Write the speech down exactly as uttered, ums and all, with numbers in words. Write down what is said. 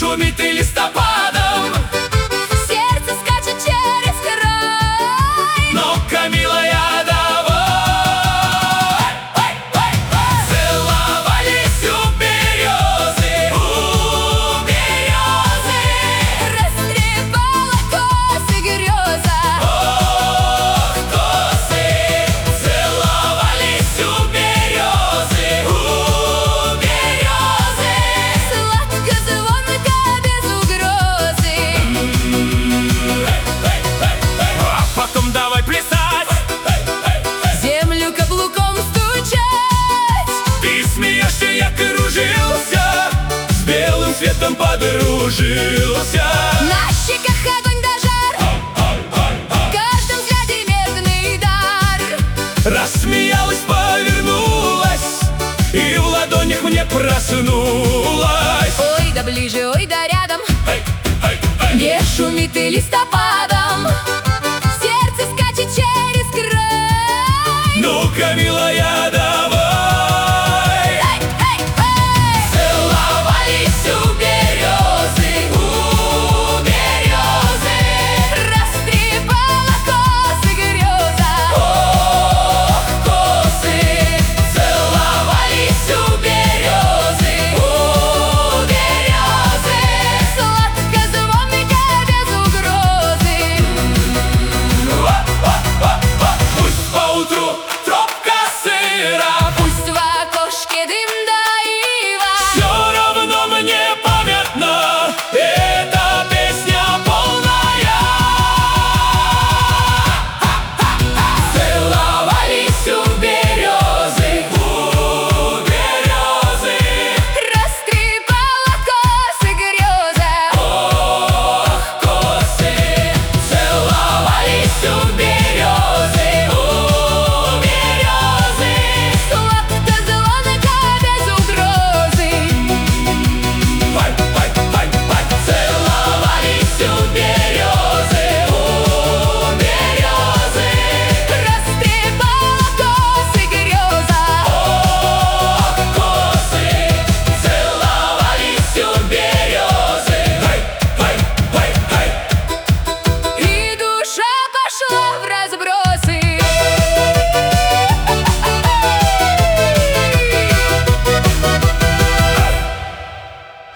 шумит и листопадом. Сердце скачет через край. Но Камила я домой. Целовались у березы, у березы. Растрепала косы греза. Ох, косы. Целовались у березы, у березы. Сладко, звонко, без угрозы. А потом давай плясать, Землю каблуком стучать. ты смеешься, я кружился, с белым светом подружился. На щеках огонь да жар, в каждом взгляде медный дар. Рассмеялась, повернулась, и в ладонях мне проснулась. Ой, да ближе, ой, да рядом, Эй, эй, эй. где шумит и листопад.